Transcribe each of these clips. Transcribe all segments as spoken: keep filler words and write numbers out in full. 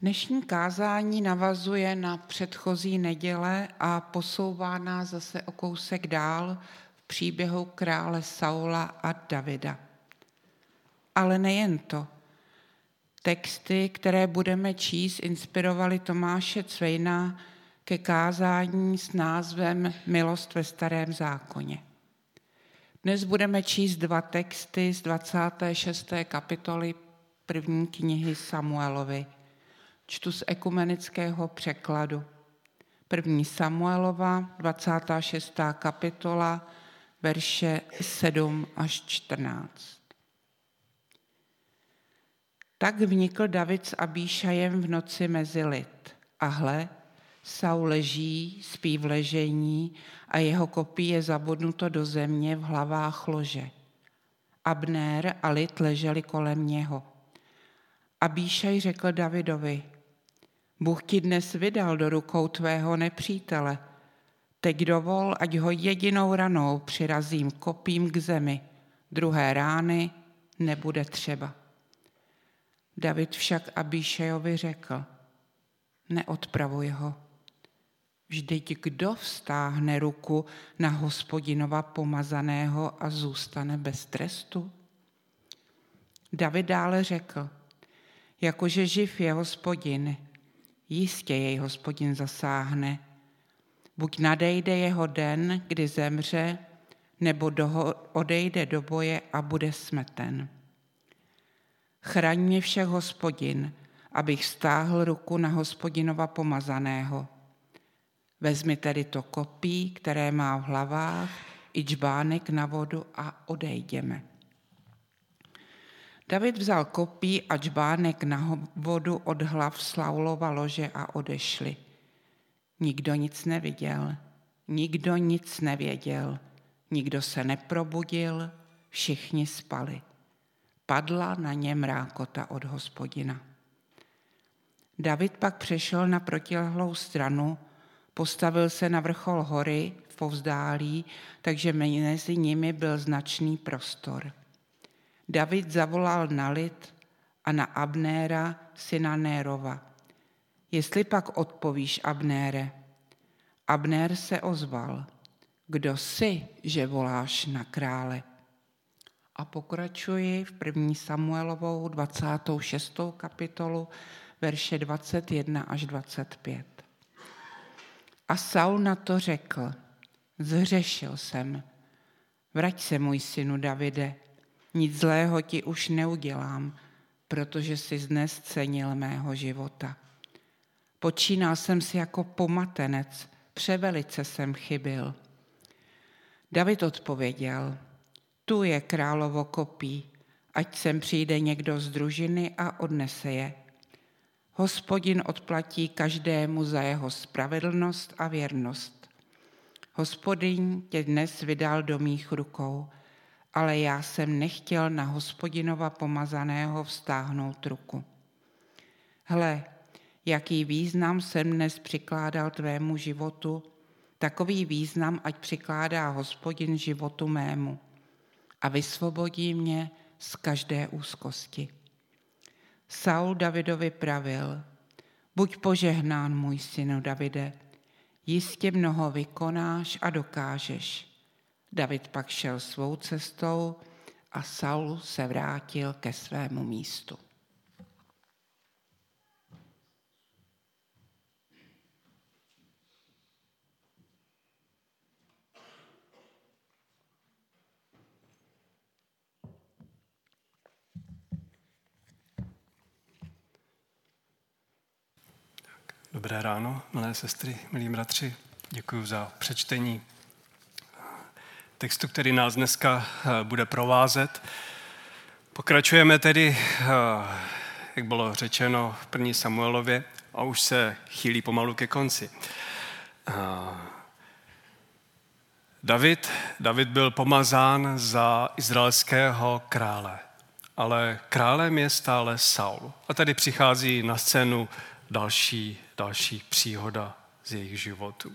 Dnešní kázání navazuje na předchozí neděle a posouvá nás zase o kousek dál v příběhu krále Saula a Davida. Ale nejen to. Texty, které budeme číst, inspirovaly Tomáše Cvejna ke kázání s názvem Milost ve starém zákoně. Dnes budeme číst dva texty z dvacáté šesté kapitoly první knihy Samuelovy. Čtu z ekumenického překladu. První Samuelova, dvacátá šestá kapitola, verše sedm až čtrnáct. Tak vnikl David s Abíšajem v noci mezi lid. A hle, Saul leží, spí v ležení a jeho kopí je zabodnuto do země v hlavách lože. Abnér a lid leželi kolem něho. Abíšaj řekl Davidovi: Bůh ti dnes vydal do rukou tvého nepřítele. Teď dovol, ať ho jedinou ranou přirazím kopím k zemi. Druhé rány nebude třeba. David však Abíšajovi řekl: Neodpravuj ho. Vždyť kdo vztáhne ruku na Hospodinova pomazaného a zůstane bez trestu? David dále řekl: Jakože živ je Hospodin, jistě jej Hospodin zasáhne. Buď nadejde jeho den, kdy zemře, nebo doho- odejde do boje a bude smeten. Chraň mě však Hospodin, abych stáhl ruku na Hospodinova pomazaného. Vezmi tedy to kopí, které má v hlavách, i džbánek na vodu a odejdeme. David vzal kopí a džbánek na vodu od hlav Saulova lože a odešli. Nikdo nic neviděl, nikdo nic nevěděl, nikdo se neprobudil, všichni spali. Padla na ně mrákota od Hospodina. David pak přešel na protilehlou stranu, postavil se na vrchol hory v povzdálí, takže mezi nimi byl značný prostor. David zavolal na lid a na Abnéra, syna Nérova: Jestli pak odpovíš, Abnére. Abnér se ozval: Kdo jsi, že voláš na krále? A pokračuji v první Samuelovou dvacátou šestou kapitolu, verše dvacet jedna až dvacet pět. A Saul na to řekl: Zhřešil jsem. Vrať se, můj synu Davide, nic zlého ti už neudělám, protože jsi znescenil mého života. Počínal jsem si jako pomatenec, převelice jsem chybil. David odpověděl: Tu je královo kopí, ať sem přijde někdo z družiny a odnese je. Hospodin odplatí každému za jeho spravedlnost a věrnost. Hospodin tě dnes vydal do mých rukou, ale já jsem nechtěl na Hospodinova pomazaného vztáhnout ruku. Hle, jaký význam jsem dnes přikládal tvému životu, takový význam ať přikládá Hospodin životu mému a vysvobodí mě z každé úzkosti. Saul Davidovi pravil: Buď požehnán, můj synu Davide, jistě mnoho vykonáš a dokážeš. David pak šel svou cestou a Saul se vrátil ke svému místu. Dobré ráno, milé sestry, milí bratři. Děkuji za přečtení textu, který nás dneska bude provázet. Pokračujeme tedy, jak bylo řečeno v první Samuelově, a už se chýlí pomalu ke konci. David, David byl pomazán za izraelského krále, ale králem je stále Saul. A tady přichází na scénu další, další příhoda z jejich životů.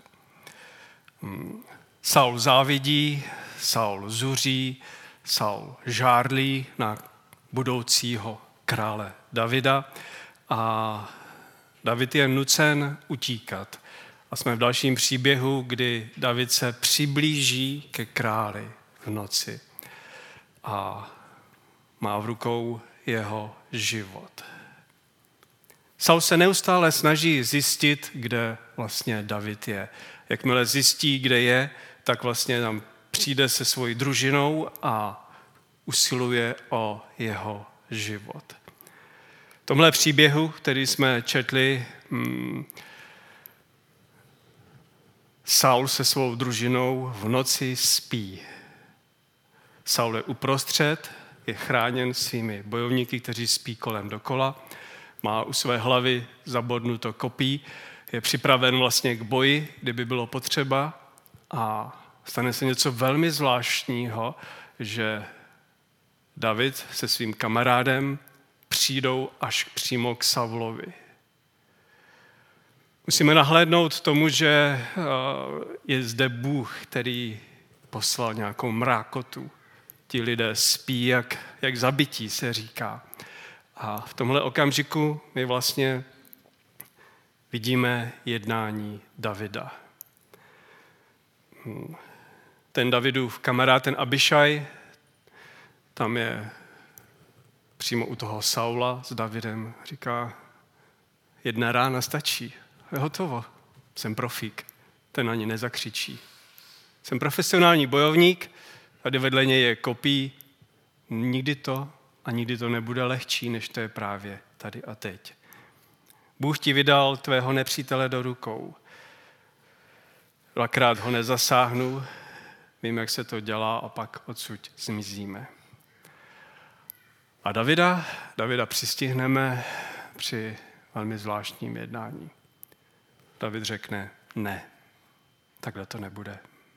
Saul závidí, Saul zuří, Saul žárlí na budoucího krále Davida a David je nucen utíkat. A jsme v dalším příběhu, kdy David se přiblíží ke králi v noci a má v rukou jeho život. Saul se neustále snaží zjistit, kde vlastně David je. Jakmile zjistí, kde je, tak vlastně tam přijde se svojí družinou a usiluje o jeho život. V tomhle příběhu, který jsme četli, hmm, Saul se svou družinou v noci spí. Saul je uprostřed, je chráněn svými bojovníky, kteří spí kolem dokola, má u své hlavy zabodnuto kopí, je připraven vlastně k boji, kdyby bylo potřeba, a stane se něco velmi zvláštního, že David se svým kamarádem přijdou až přímo k Saulovi. Musíme nahlédnout tomu, že je zde Bůh, který poslal nějakou mrákotu. Ti lidé spí, jak, jak zabití, se říká. A v tomhle okamžiku my vlastně vidíme jednání Davida. Ten Davidův kamarád, ten Abišaj, tam je přímo u toho Saula s Davidem, říká, jedna rána stačí, je hotovo, jsem profík, ten ani nezakřičí. Jsem profesionální bojovník, tady vedle něj je kopí, nikdy to a nikdy to nebude lehčí, než to je právě tady a teď. Bůh ti vydal tvého nepřítele do rukou. Dvakrát ho nezasáhnu, vím, jak se to dělá a pak odsud zmizíme. A Davida, Davida přistihneme při velmi zvláštním jednání. David řekne, ne, takhle to nebude.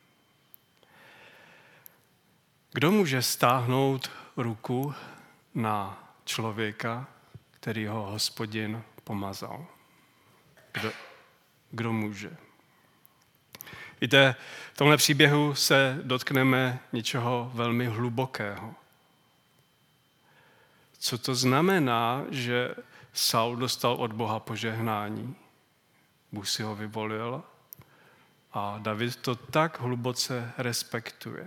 Kdo může stáhnout ruku na člověka, který ho Hospodin pomazal? Kdo, kdo může? Víte, v tomhle příběhu se dotkneme něčeho velmi hlubokého. Co to znamená, že Saul dostal od Boha požehnání? Bůh si ho vyvolil a David to tak hluboce respektuje.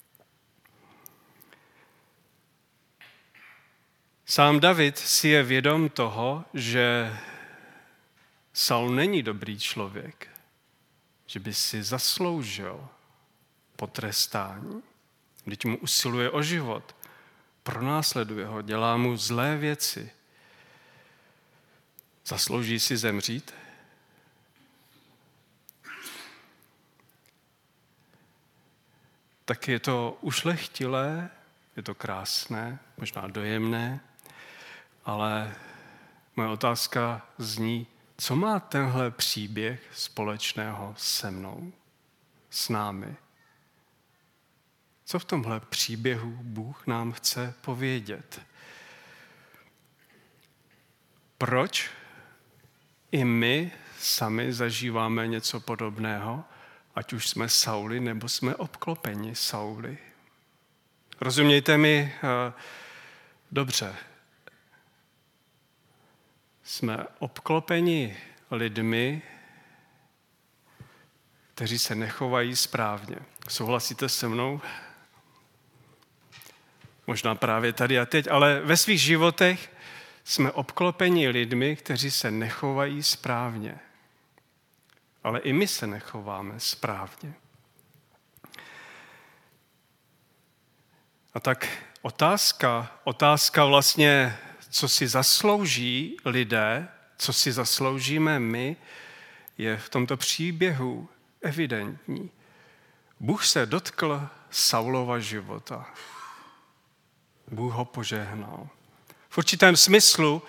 Sám David si je vědom toho, že Saul není dobrý člověk, že by si zasloužil potrestání. Vždyť mu usiluje o život, pronásleduje ho, dělá mu zlé věci. Zaslouží si zemřít? Tak je to ušlechtilé, je to krásné, možná dojemné, ale moje otázka zní, co má tenhle příběh společného se mnou, s námi? Co v tomhle příběhu Bůh nám chce povědět? Proč i my sami zažíváme něco podobného, ať už jsme Sauli, nebo jsme obklopeni Sauli? Rozumějte mi uh, dobře. Jsme obklopeni lidmi, kteří se nechovají správně. Souhlasíte se mnou? Možná právě tady a teď, ale ve svých životech jsme obklopeni lidmi, kteří se nechovají správně. Ale i my se nechováme správně. A tak otázka, otázka vlastně, co si zaslouží lidé, co si zasloužíme my, je v tomto příběhu evidentní. Bůh se dotkl Saulova života. Bůh ho požehnal. V určitém smyslu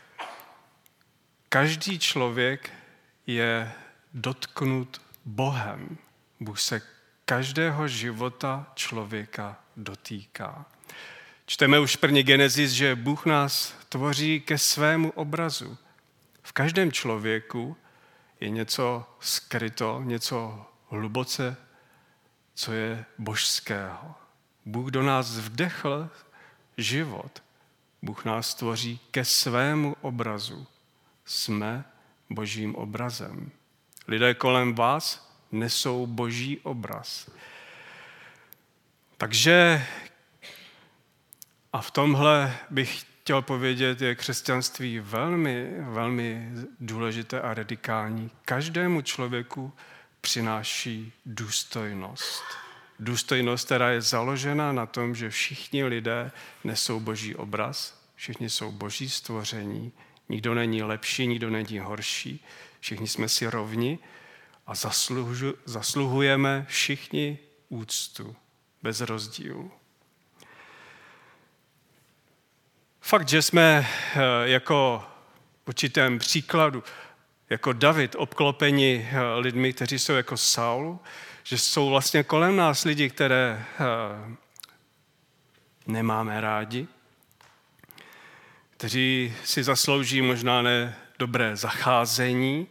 každý člověk je dotknut Bohem. Bůh se každého života člověka dotýká. Čteme už v první Genesis, že Bůh nás tvoří ke svému obrazu. V každém člověku je něco skryto, něco hluboce, co je božského. Bůh do nás vdechl život. Bůh nás tvoří ke svému obrazu. Jsme božím obrazem. Lidé kolem vás nesou boží obraz. Takže a v tomhle bych chtěl povědět, je křesťanství velmi, velmi důležité a radikální. Každému člověku přináší důstojnost. Důstojnost, která je založena na tom, že všichni lidé nesou boží obraz, všichni jsou boží stvoření, nikdo není lepší, nikdo není horší, všichni jsme si rovni a zasluhu, zasluhujeme všichni úctu, bez rozdílu. Fakt, že jsme jako v určitém příkladu, jako David, obklopeni lidmi, kteří jsou jako Saul, že jsou vlastně kolem nás lidi, které nemáme rádi, kteří si zaslouží možná ne dobré zacházení,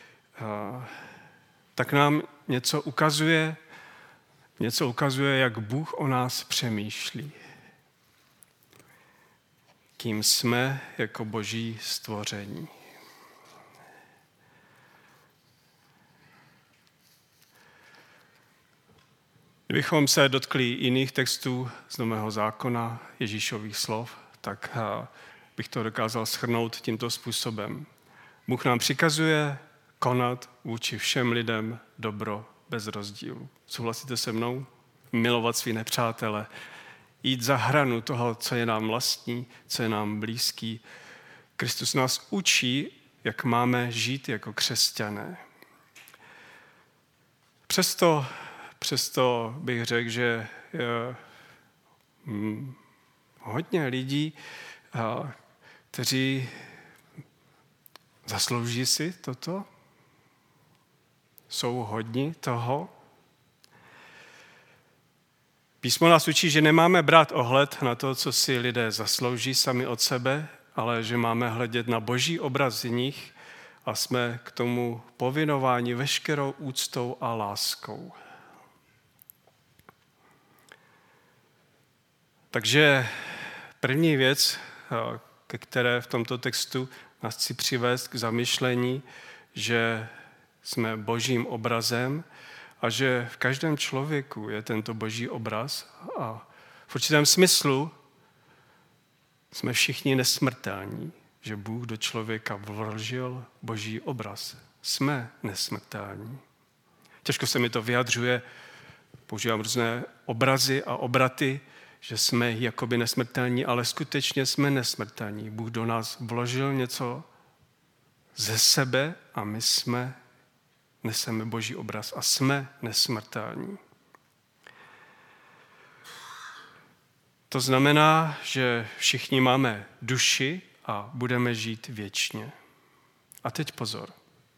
tak nám něco ukazuje, něco ukazuje, jak Bůh o nás přemýšlí. Kým jsme jako boží stvoření. Kdybychom se dotkli jiných textů z Nového zákona, Ježíšových slov, tak bych to dokázal shrnout tímto způsobem. Bůh nám přikazuje konat vůči všem lidem dobro bez rozdílu. Souhlasíte se mnou? Milovat svý nepřátele, jít za hranu toho, co je nám vlastní, co je nám blízký. Kristus nás učí, jak máme žít jako křesťané. Přesto, přesto bych řekl, že je hm, hodně lidí, kteří zaslouží si toto, jsou hodni toho. Písmo nás učí, že nemáme brát ohled na to, co si lidé zaslouží sami od sebe, ale že máme hledět na boží obraz v nich a jsme k tomu povinováni veškerou úctou a láskou. Takže první věc, ke které v tomto textu nás chci přivést k zamyšlení, že jsme božím obrazem a že v každém člověku je tento boží obraz a v určitém smyslu jsme všichni nesmrtelní, že Bůh do člověka vložil boží obraz. Jsme nesmrtelní. Těžko se mi to vyjadřuje, používám různé obrazy a obraty, že jsme jakoby nesmrtelní, ale skutečně jsme nesmrtelní. Bůh do nás vložil něco ze sebe a my jsme, neseme boží obraz a jsme nesmrtelní. To znamená, že všichni máme duši a budeme žít věčně. A teď pozor.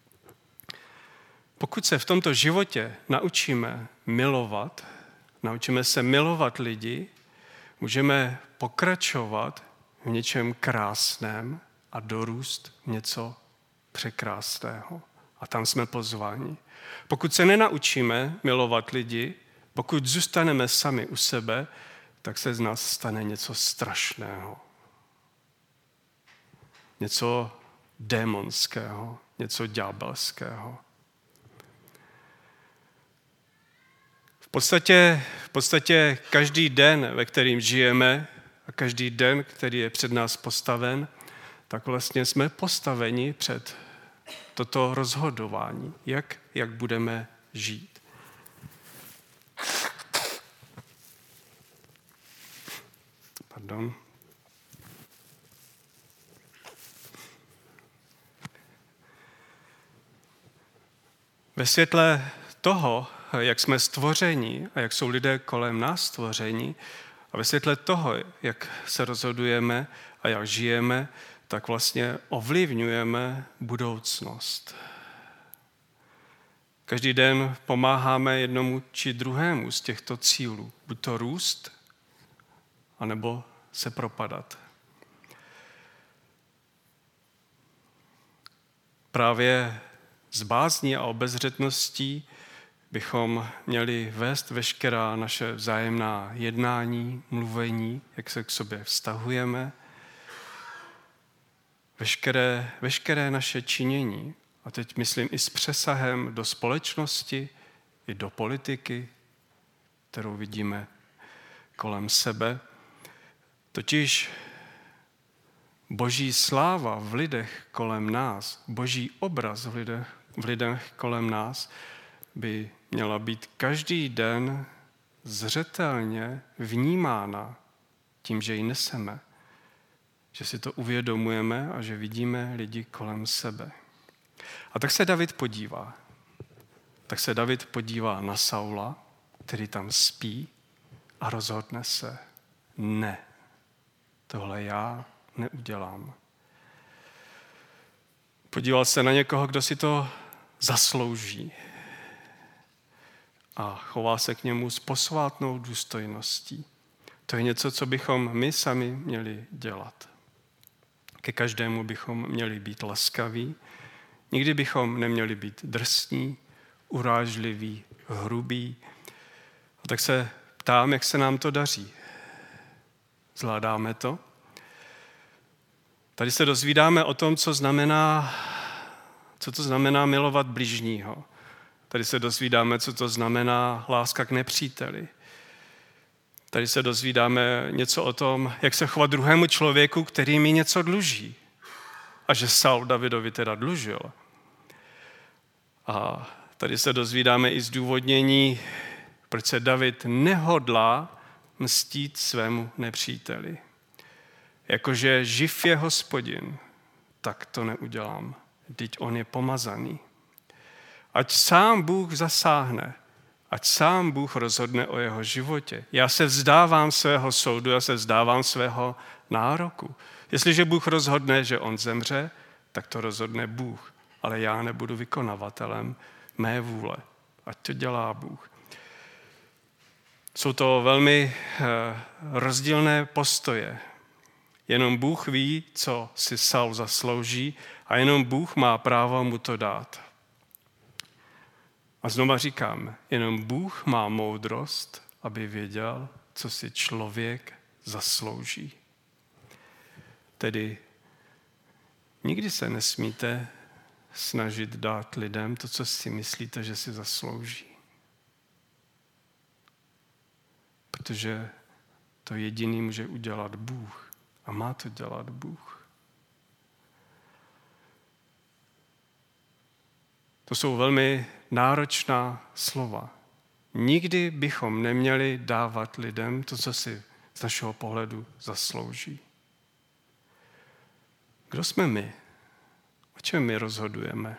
Pokud se v tomto životě naučíme milovat, naučíme se milovat lidi, můžeme pokračovat v něčem krásném a dorůst v něco překrásného. A tam jsme pozváni. Pokud se nenaučíme milovat lidi, pokud zůstaneme sami u sebe, tak se z nás stane něco strašného. Něco démonského, něco ďábelského. V podstatě, v podstatě každý den, ve kterým žijeme, a každý den, který je před nás postaven, tak vlastně jsme postaveni před toto rozhodování, jak, jak budeme žít. Pardon. Ve světle toho, jak jsme stvořeni a jak jsou lidé kolem nás stvořeni, a ve světle toho, jak se rozhodujeme a jak žijeme, tak vlastně ovlivňujeme budoucnost. Každý den pomáháme jednomu či druhému z těchto cílů. Buď to růst, anebo se propadat. Právě z bázní a obezřetností bychom měli vést veškerá naše vzájemná jednání, mluvení, jak se k sobě vztahujeme, veškeré, veškeré naše činění A teď myslím i s přesahem do společnosti, i do politiky, kterou vidíme kolem sebe. Totiž boží sláva v lidech kolem nás, boží obraz v lidech, v lidech kolem nás by měla být každý den zřetelně vnímána tím, že ji neseme, že si to uvědomujeme a že vidíme lidi kolem sebe. A tak se David podívá. Tak se David podívá na Saula, který tam spí a rozhodne se, ne, tohle já neudělám. Podíval se na někoho, kdo si to zaslouží a chová se k němu s posvátnou důstojností. To je něco, co bychom my sami měli dělat. Ke každému bychom měli být laskaví, nikdy bychom neměli být drsní, urážliví, hrubí. A tak se ptám, jak se nám to daří. Zvládáme to? Tady se dozvídáme o tom, co znamená, co to znamená milovat bližního. Tady se dozvídáme, co to znamená láska k nepříteli. Tady se dozvídáme něco o tom, jak se chovat druhému člověku, který mi něco dluží. A že Saul Davidovi teda dlužil. A tady se dozvídáme i zdůvodnění, proč se David nehodlá mstít svému nepříteli. Jakože živ je Hospodin, tak to neudělám. Vždyť on je pomazaný. Ať sám Bůh zasáhne, ať sám Bůh rozhodne o jeho životě. Já se vzdávám svého soudu, já se vzdávám svého nároku. Jestliže Bůh rozhodne, že on zemře, tak to rozhodne Bůh. Ale já nebudu vykonavatelem mé vůle. Ať to dělá Bůh. Jsou to velmi rozdílné postoje. Jenom Bůh ví, co si Saul zaslouží a jenom Bůh má právo mu to dát. A znova říkám, jenom Bůh má moudrost, aby věděl, co si člověk zaslouží. Tedy nikdy se nesmíte snažit dát lidem to, co si myslíte, že si zaslouží. Protože to jediný může udělat Bůh. A má to dělat Bůh. To jsou velmi náročná slova. Nikdy bychom neměli dávat lidem to, co si z našeho pohledu zaslouží. Kdo jsme my? O čem my rozhodujeme?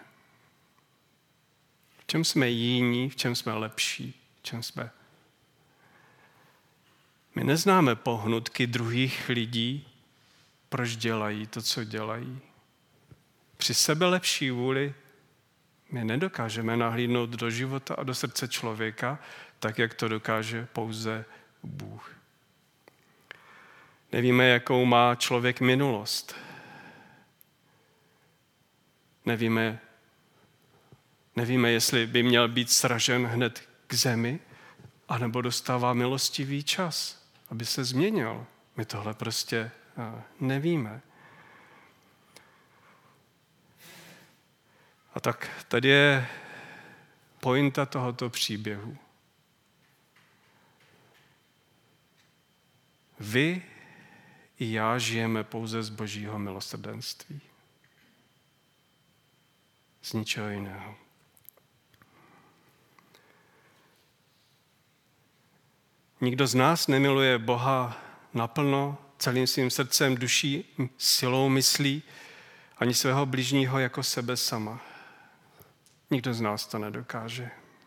V čem jsme jiní, v čem jsme lepší, v čem jsme... My neznáme pohnutky druhých lidí, proč dělají to, co dělají. Při sebe lepší vůli my nedokážeme nahlídnout do života a do srdce člověka, tak, jak to dokáže pouze Bůh. Nevíme, jakou má člověk minulost. Nevíme, nevíme, jestli by měl být sražen hned k zemi, anebo dostává milostivý čas, aby se změnil. My tohle prostě nevíme. A tak tady je pointa tohoto příběhu. Vy i já žijeme pouze z Božího milosrdenství. Z ničeho jiného. Nikdo z nás nemiluje Boha naplno, celým svým srdcem, duší, silou myslí, ani svého bližního jako sebe sama. Nikdo z nás to nedokáže.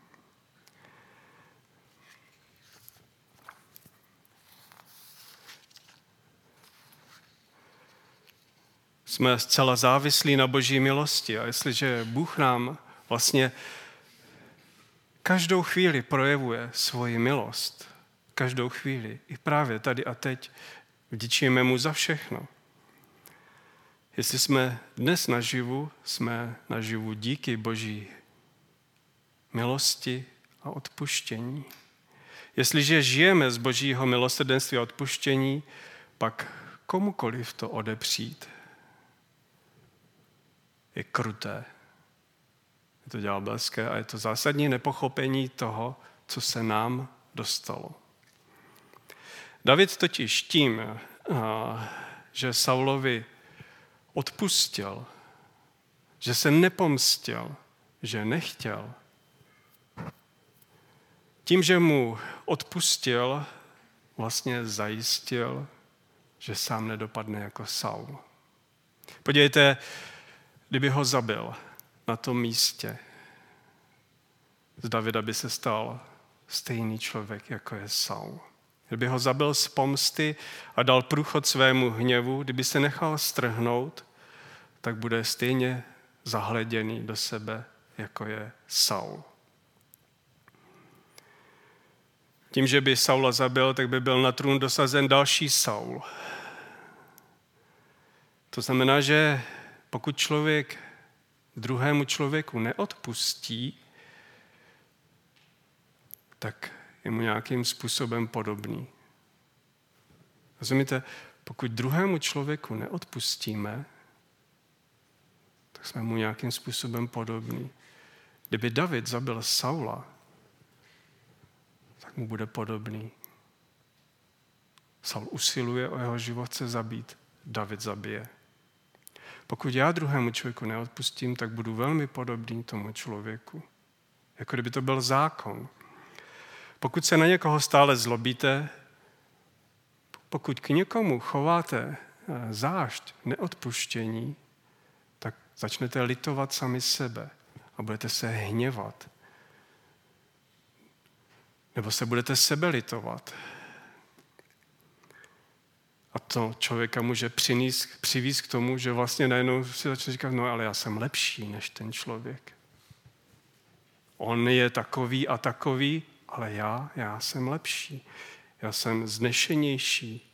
Jsme zcela závislí na Boží milosti a jestliže Bůh nám vlastně každou chvíli projevuje svoji milost, každou chvíli, i právě tady a teď, vděčíme mu za všechno. Jestli jsme dnes naživu, jsme naživu díky Boží milosti a odpuštění. Jestliže žijeme z Božího milosrdenství a odpuštění, pak komukoliv to odepřít je kruté, Je to ďábelské a je to zásadní nepochopení toho, co se nám dostalo. David totiž tím, že Saulovi odpustil, že se nepomstil, že nechtěl, tím, že mu odpustil, vlastně zajistil, že sám nedopadne jako Saul. Podívejte, kdyby ho zabil na tom místě, z Davida by se stal stejný člověk, jako je Saul. Kdyby ho zabil z pomsty a dal průchod svému hněvu, kdyby se nechal strhnout, tak bude stejně zahleděný do sebe, jako je Saul. Tím, že by Saula zabil, tak by byl na trůn dosazen další Saul. To znamená, že pokud člověk druhému člověku neodpustí, tak je mu nějakým způsobem podobný. Rozumíte? Pokud druhému člověku neodpustíme, tak jsme mu nějakým způsobem podobný. Kdyby David zabil Saula, tak mu bude podobný. Saul usiluje o jeho život, chce zabít, David zabije. Pokud já druhému člověku neodpustím, tak budu velmi podobný tomu člověku. Jako kdyby to byl zákon. Pokud se na někoho stále zlobíte, pokud k někomu chováte zášť, neodpuštění, tak začnete litovat sami sebe a budete se hněvat. Nebo se budete sebe litovat. A to člověka může přinést, přivízt k tomu, že vlastně najednou si začne říkat, no ale já jsem lepší než ten člověk. On je takový a takový, ale já, já jsem lepší. Já jsem znešenější.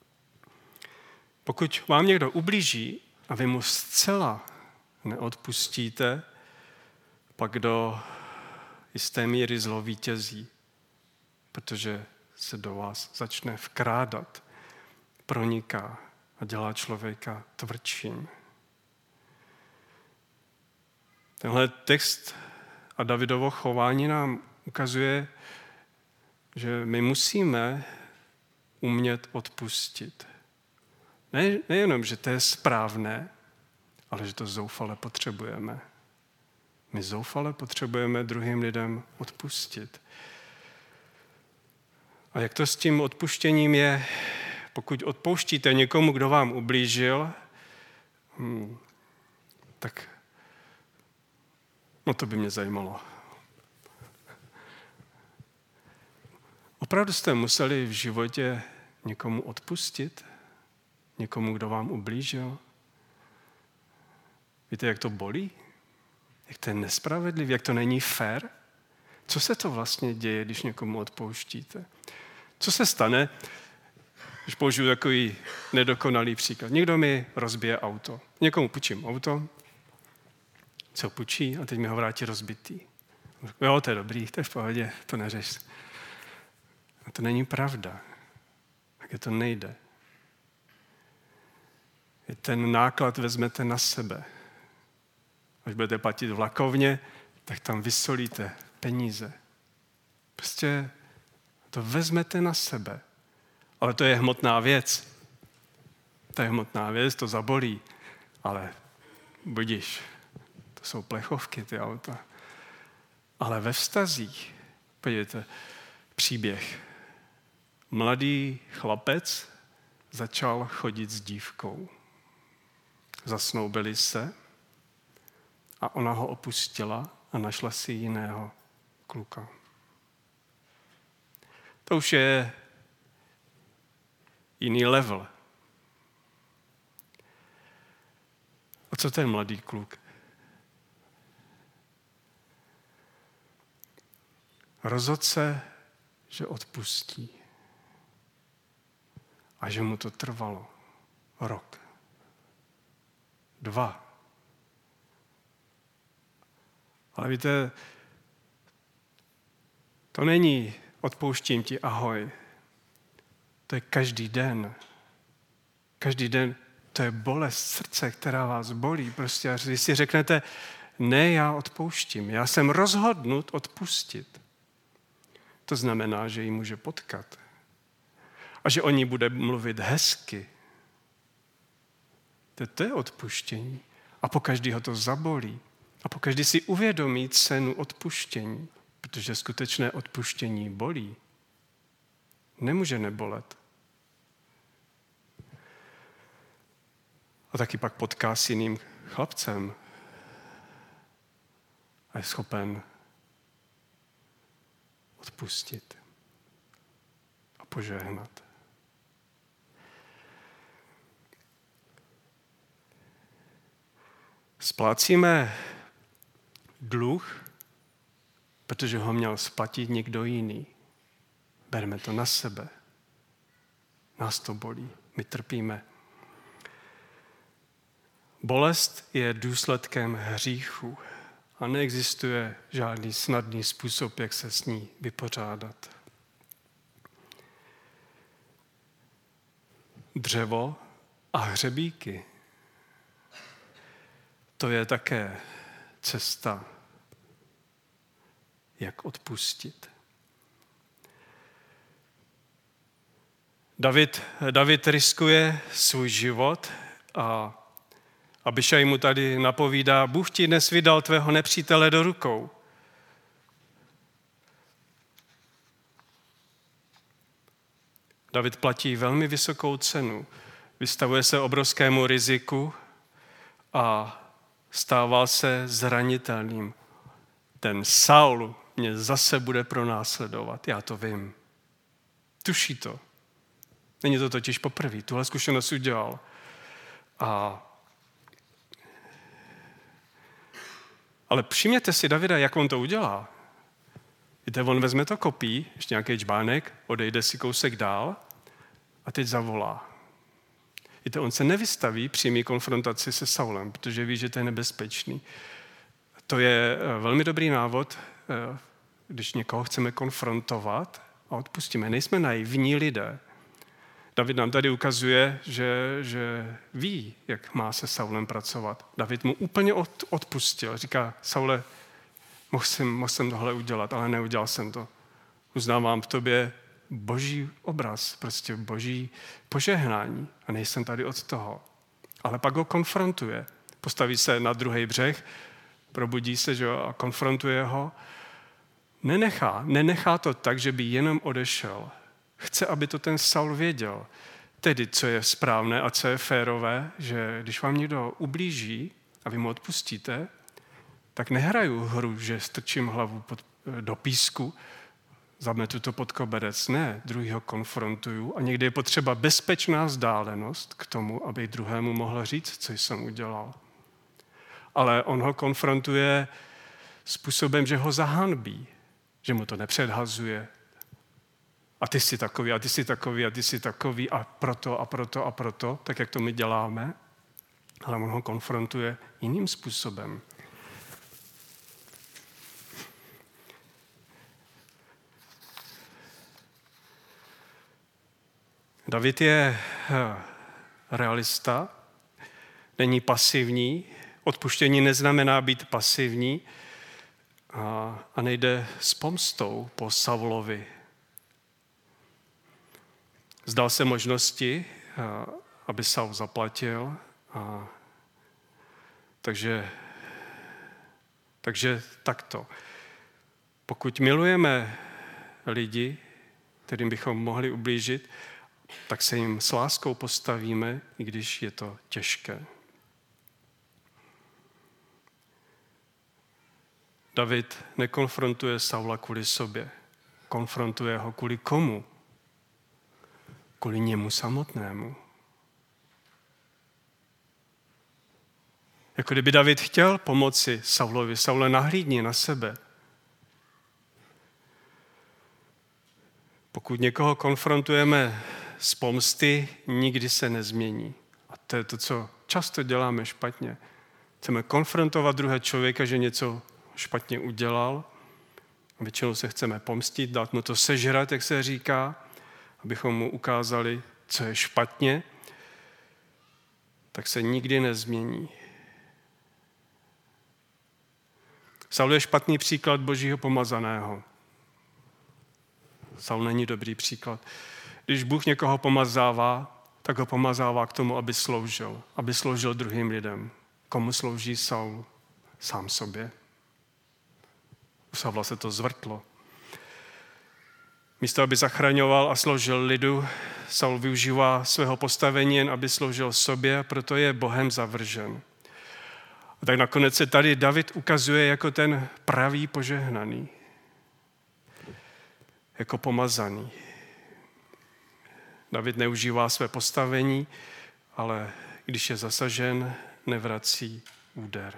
Pokud vám někdo ublíží a vy mu zcela neodpustíte, pak do jisté míry zlo vítězí, protože se do vás začne vkrádat, proniká a dělá člověka tvrdším. Tenhle text a Davidovo chování nám ukazuje, že my musíme umět odpustit. Ne, nejenom, že to je správné, ale že to zoufale potřebujeme. My zoufale potřebujeme druhým lidem odpustit. A jak to s tím odpuštěním je, pokud odpouštíte někomu, kdo vám ublížil, hmm, tak no to by mě zajímalo. Opravdu jste museli v životě někomu odpustit? Někomu, kdo vám ublížil? Víte, jak to bolí? Jak to je nespravedlivé? Jak to není fér? Co se to vlastně děje, když někomu odpouštíte? Co se stane, když použiju takový nedokonalý příklad? Někdo mi rozbije auto. Někomu půjčím auto, co půjčí a teď mi ho vrátí rozbitý. Jo, to je dobrý, to je v pohodě, to neřeš. A to není pravda. Tak je to nejde. Ten náklad vezmete na sebe. Až budete platit vlakovně, tak tam vysolíte peníze. Prostě to vezmete na sebe. Ale to je hmotná věc. To je hmotná věc, to zabolí. Ale budiš, to jsou plechovky, ty auta. Ale ve vztazích, podívejte, příběh. Mladý chlapec začal chodit s dívkou. Zasnoubili se a ona ho opustila a našla si jiného kluka. To už je jiný level. A co ten mladý kluk? Rozhodl se, že odpustí. A že mu to trvalo rok. Dva. Ale víte, to není odpouštím ti, ahoj. To je každý den. Každý den to je bolest srdce, která vás bolí. Prostě, když si řeknete, Ne, já odpouštím. Já jsem rozhodnut odpustit. To znamená, že ji může potkat. A že o ní bude mluvit hezky. To, to je odpuštění. A pokaždý ho to zabolí. A pokaždý si uvědomí cenu odpuštění. Protože skutečné odpuštění bolí. Nemůže nebolet. A taky pak potká s jiným chlapcem. A je schopen odpustit a požehnat. Splácíme dluh, protože ho měl splatit někdo jiný. Bereme to na sebe. Nás to bolí. My trpíme. Bolest je důsledkem hříchu a neexistuje žádný snadný způsob, jak se s ní vypořádat. Dřevo a hřebíky. To je také cesta, jak odpustit. David, David riskuje svůj život a Abišaj mu tady napovídá, Bůh ti dnes vydal tvého nepřítele do rukou. David platí velmi vysokou cenu, vystavuje se obrovskému riziku a stává se zranitelným. Ten Saul mě zase bude pronásledovat, já to vím. Tuší to. Není to totiž poprvé, tuhle zkušenost udělal. A Ale všimněte si Davida, jak on to udělá. Víte, on vezme to kopí, ještě nějaký čbánek, odejde si kousek dál a teď zavolá. Víte, on se nevystaví přímý konfrontaci se Saulem, protože ví, že to je nebezpečný. To je velmi dobrý návod, když někoho chceme konfrontovat a odpustíme. Nejsme naivní lidé. David nám tady ukazuje, že, že ví, jak má se Saulem pracovat. David mu úplně od, odpustil. Říká, Saule, mohl jsem, mohl jsem tohle udělat, ale neudělal jsem to. Uznávám v tobě boží obraz, prostě boží požehnání a nejsem tady od toho. Ale pak ho konfrontuje. Postaví se na druhý břeh, probudí se, že jo, a konfrontuje ho. Nenechá, nenechá to tak, že by jenom odešel. Chce, aby to ten Saul věděl. Tedy, co je správné a co je férové, že když vám někdo ublíží a vy mu odpustíte, tak nehraju hru, že strčím hlavu pod, do písku, zametu to pod koberec. Ne, druhýho konfrontuju a někdy je potřeba bezpečná vzdálenost k tomu, aby druhému mohl říct, co jsem udělal. Ale on ho konfrontuje způsobem, že ho zahanbí, že mu to nepředhazuje. A ty jsi takový, a ty jsi takový, a ty jsi takový, a proto, a proto, a proto, tak jak to my děláme. Ale on ho konfrontuje jiným způsobem. David je realista, není pasivní. Odpuštění neznamená být pasivní a, a nejde s pomstou po Saulovi. Zdal se možnosti, aby Saul zaplatil. A, takže, takže takto. Pokud milujeme lidi, kterým bychom mohli ublížit, tak se jim s láskou postavíme, i když je to těžké. David nekonfrontuje Saula kvůli sobě. Konfrontuje ho kvůli komu? Kvůli němu samotnému. Jako kdyby David chtěl pomoci Saulovi. Saule, nahlídni na sebe. Pokud někoho konfrontujeme z pomsty, nikdy se nezmění. A to je to, co často děláme špatně. Chceme konfrontovat druhé člověka, že něco špatně udělal. A většinou se chceme pomstit, dát mu to sežrat, jak se říká, abychom mu ukázali, co je špatně, tak se nikdy nezmění. Saul je špatný příklad Božího pomazaného. Saul není dobrý příklad. Když Bůh někoho pomazává, tak ho pomazává k tomu, aby sloužil. Aby sloužil druhým lidem. Komu slouží Saul? Sám sobě. U Saula se to zvrtlo. Místo, aby zachraňoval a sloužil lidu, Saul využívá svého postavení jen, aby sloužil sobě, proto je Bohem zavržen. A tak nakonec se tady David ukazuje jako ten pravý požehnaný. Jako pomazaný. David neužívá své postavení, ale když je zasažen, nevrací úder.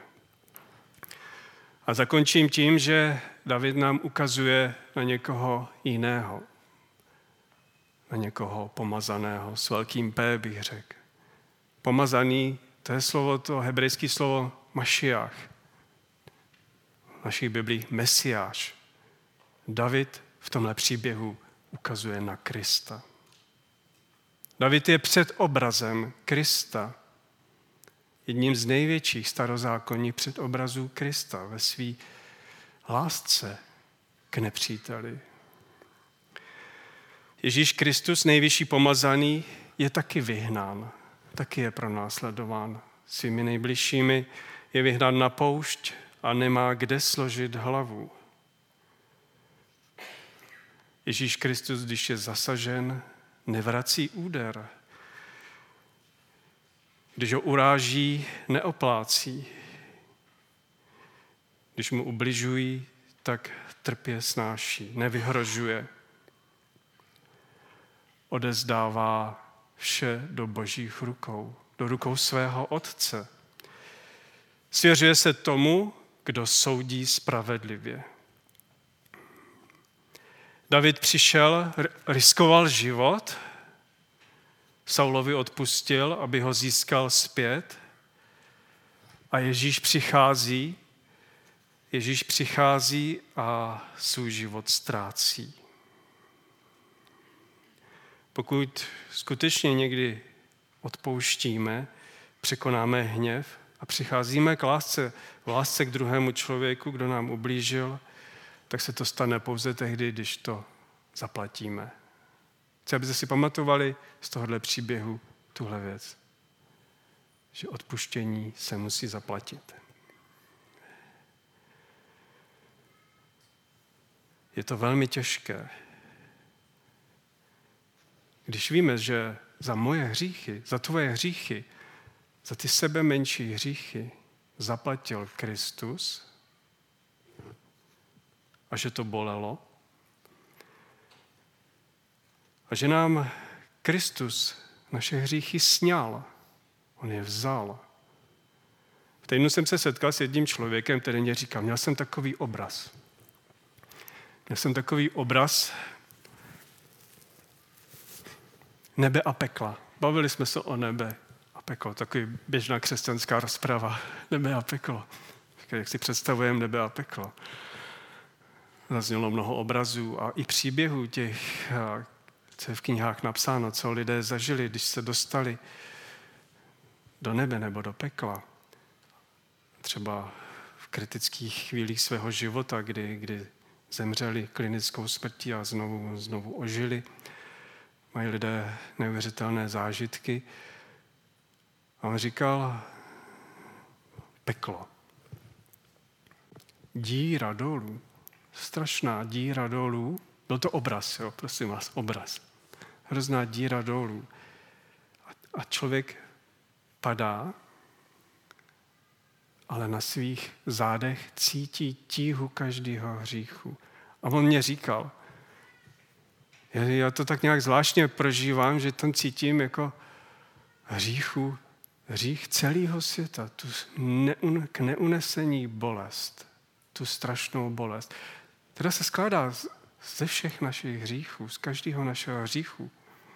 A zakončím tím, že David nám ukazuje na někoho jiného. Na někoho pomazaného, s velkým P bych řekl. Pomazaný, to je slovo, to hebrejské slovo Mašiach. V naší Biblii Mesiáš. David v tomhle příběhu ukazuje na Krista. David je předobrazem Krista. Jedním z největších starozákonních předobrazů Krista ve své lásce k nepříteli. Ježíš Kristus, nejvyšší pomazaný, je taky vyhnán, taky je pronásledován svými nejbližšími, je vyhnán na poušť a nemá kde složit hlavu. Ježíš Kristus, když je zasažen, nevrací úder. Když ho uráží, neoplácí. Když mu ubližují, tak trpě snáší, nevyhrožuje. Odezdává vše do Božích rukou, do rukou svého Otce. Svěřuje se tomu, kdo soudí spravedlivě. David přišel, riskoval život, Saulovi odpustil, aby ho získal zpět. A Ježíš přichází, Ježíš přichází a svůj život ztrácí. Pokud skutečně někdy odpouštíme, překonáme hněv a přicházíme k lásce, v lásce k druhému člověku, kdo nám ublížil, tak se to stane pouze tehdy, když to zaplatíme. Chci, abyste si pamatovali z tohohle příběhu tuhle věc, že odpuštění se musí zaplatit. Je to velmi těžké. Když víme, že za moje hříchy, za tvoje hříchy, za ty sebe menší hříchy zaplatil Kristus a že to bolelo, a že nám Kristus naše hříchy sňal. On je vzal. V týdnu jsem se setkal s jedním člověkem, který mě říkal, měl jsem takový obraz. Měl jsem takový obraz nebe a pekla. Bavili jsme se o nebe a peklo. Takový běžná křesťanská rozprava. Nebe a peklo. Jak si představujeme nebe a peklo. Zaznělo mnoho obrazů a i příběhů těch, co je v knihách napsáno, co lidé zažili, když se dostali do nebe nebo do pekla. Třeba v kritických chvílích svého života, kdy, kdy zemřeli klinickou smrtí a znovu, znovu ožili. Mají lidé neuvěřitelné zážitky. A on říkal, peklo. Díra dolů. Strašná díra dolů. Byl to obraz, jo, prosím vás, obraz. Hrozná díra dolů. A člověk padá, ale na svých zádech cítí tíhu každého hříchu. A on mě říkal, já to tak nějak zvláštně prožívám, že tam cítím jako hříchu, hřích celého světa, tu neun, k neunesení bolest, tu strašnou bolest, která se skládá ze všech našich hříchů, z každého našeho hříchu.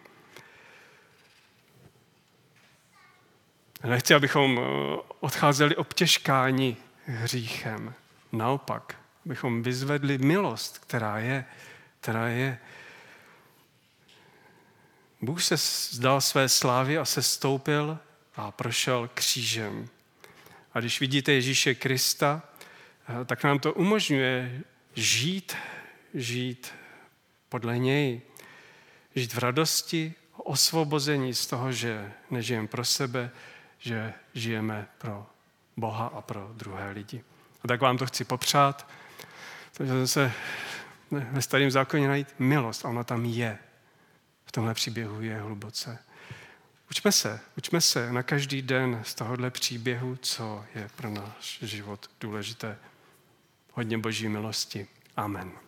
Nechci, abychom odcházeli obtěžkáni hříchem. Naopak, abychom vyzvedli milost, která je, která je. Bůh se vzdal své slávy a se stoupil a prošel křížem. A když vidíte Ježíše Krista, tak nám to umožňuje žít, žít podle něj. Žít v radosti, osvobození z toho, že nežijeme pro sebe, že žijeme pro Boha a pro druhé lidi. A tak vám to chci popřát, protože se ve Starém zákoně najít milost a ona tam je. V tomhle příběhu je hluboce. Učme se, učme se na každý den z tohohle příběhu, co je pro náš život důležité. Hodně Boží milosti. Amen.